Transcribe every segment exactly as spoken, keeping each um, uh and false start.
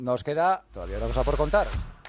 Nos queda todavía una cosa por contar.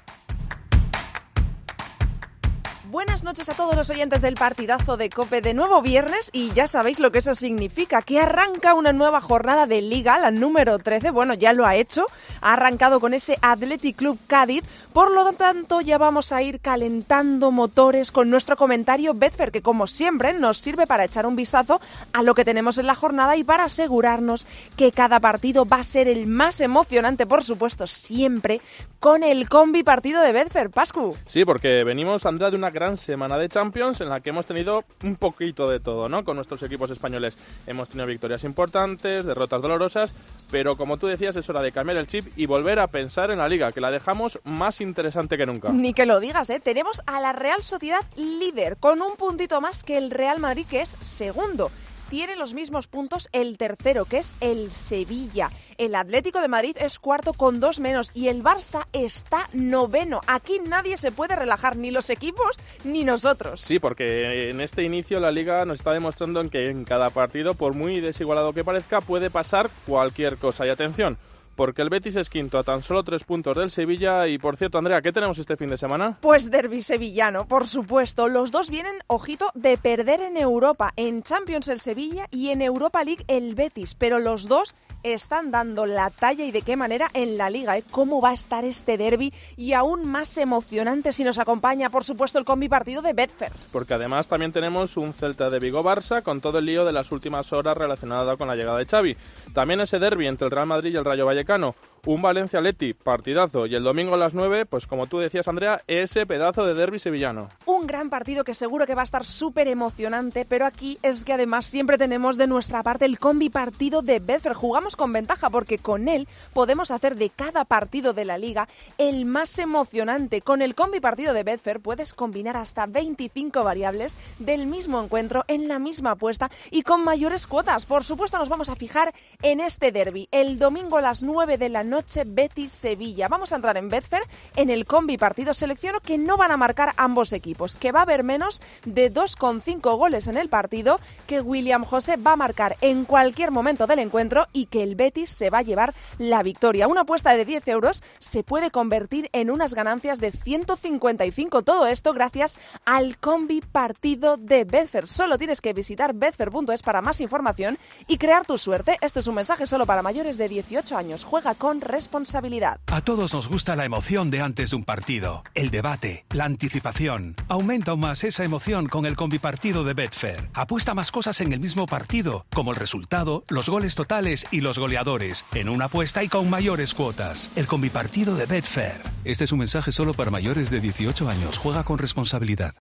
Buenas noches a todos los oyentes del partidazo de COPE de nuevo viernes y ya sabéis lo que eso significa, que arranca una nueva jornada de Liga, la número trece, bueno, ya lo ha hecho, ha arrancado con ese Athletic Club Cádiz, por lo tanto ya vamos a ir calentando motores con nuestro comentario Betfair, que como siempre nos sirve para echar un vistazo a lo que tenemos en la jornada y para asegurarnos que cada partido va a ser el más emocionante, por supuesto, siempre con el combi partido de Betfair. Pascu. Sí, porque venimos, Andrea, de una gran semana de Champions en la que hemos tenido un poquito de todo, ¿no? Con nuestros equipos españoles hemos tenido victorias importantes, derrotas dolorosas, pero como tú decías, es hora de cambiar el chip y volver a pensar en la Liga, que la dejamos más interesante que nunca. Ni que lo digas, ¿eh? Tenemos a la Real Sociedad líder, con un puntito más que el Real Madrid, que es segundo. Tiene los mismos puntos el tercero, que es el Sevilla. El Atlético de Madrid es cuarto con dos menos y el Barça está noveno. Aquí nadie se puede relajar, ni los equipos ni nosotros. Sí, porque en este inicio la Liga nos está demostrando en que en cada partido, por muy desigualado que parezca, puede pasar cualquier cosa. Y atención, porque el Betis es quinto a tan solo tres puntos del Sevilla. Y por cierto, Andrea, ¿qué tenemos este fin de semana? Pues derbi sevillano, por supuesto. Los dos vienen, ojito, de perder en Europa. En Champions el Sevilla y en Europa League el Betis. Pero los dos están dando la talla y de qué manera en la Liga, ¿eh? ¿Cómo va a estar este derbi? Y aún más emocionante si nos acompaña, por supuesto, el combi partido de Betfair. Porque además también tenemos un Celta de Vigo-Barça con todo el lío de las últimas horas relacionado con la llegada de Xavi. También ese derbi entre el Real Madrid y el Rayo Vallecano. Un Valencia-Atleti, partidazo. Y el domingo a las nueve, pues como tú decías, Andrea, ese pedazo de derbi sevillano. Un gran partido que seguro que va a estar súper emocionante, pero aquí es que además siempre tenemos de nuestra parte el combi partido de Betfair. Jugamos con ventaja porque con él podemos hacer de cada partido de la Liga el más emocionante. Con el combi partido de Betfair puedes combinar hasta veinticinco variables del mismo encuentro en la misma apuesta y con mayores cuotas. Por supuesto nos vamos a fijar en este derbi. El domingo a las nueve de la noche, Betis-Sevilla. Vamos a entrar en Betfair, en el combi partido. Selecciono que no van a marcar ambos equipos, que va a haber menos de dos coma cinco goles en el partido, que William José va a marcar en cualquier momento del encuentro y que el Betis se va a llevar la victoria. Una apuesta de diez euros se puede convertir en unas ganancias de ciento cincuenta y cinco. Todo esto gracias al combi partido de Betfair. Solo tienes que visitar betfair punto es para más información y crear tu suerte. Este es un mensaje solo para mayores de dieciocho años. Juega con responsabilidad. A todos nos gusta la emoción de antes de un partido, el debate, la anticipación. Aumenta aún más esa emoción con el combipartido de Betfair. Apuesta más cosas en el mismo partido, como el resultado, los goles totales y los goleadores, en una apuesta y con mayores cuotas. El combipartido de Betfair. Este es un mensaje solo para mayores de dieciocho años. Juega con responsabilidad.